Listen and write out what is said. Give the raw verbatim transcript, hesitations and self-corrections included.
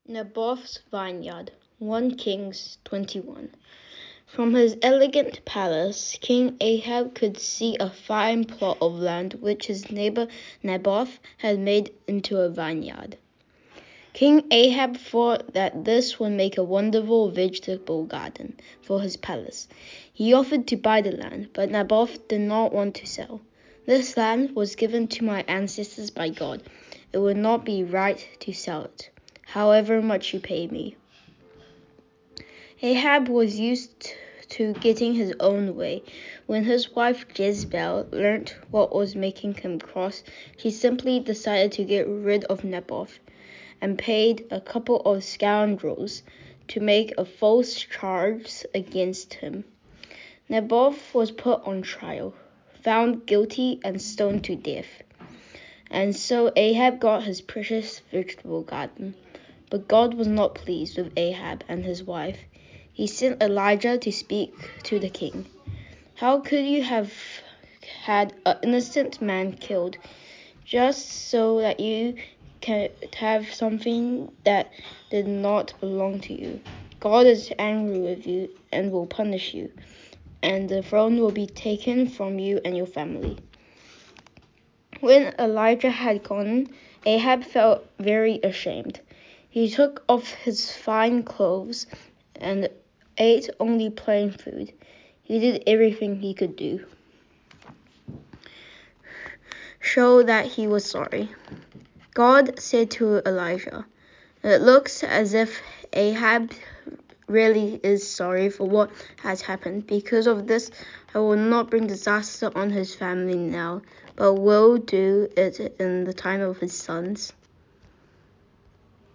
Naboth's vineyard, First Kings twenty-one. From his elegant palace, King Ahab could see a fine plot of land which his neighbor Naboth had made into a vineyard. King Ahab thought that this would make a wonderful vegetable garden for his palace. He offered to buy the land, but Naboth did not want to sell. "This land was given to my ancestors by God. It would not be right to sell it, however much you pay me." Ahab was used to getting his own way. When his wife Jezebel learnt what was making him cross, she simply decided to get rid of Naboth and paid a couple of scoundrels to make a false charge against him. Naboth was put on trial, found guilty, and stoned to death. And so Ahab got his precious vegetable garden. But God was not pleased with Ahab and his wife. He sent Elijah to speak to the king. "How could you have had an innocent man killed just so that you could have something that did not belong to you? God is angry with you and will punish you, and the throne will be taken from you and your family." When Elijah had gone, Ahab felt very ashamed. He took off his fine clothes and ate only plain food. He did everything he could do show that he was sorry. God said to Elijah, "It looks as if Ahab really is sorry for what has happened. Because of this, I will not bring disaster on his family now, but will do it in the time of his sons."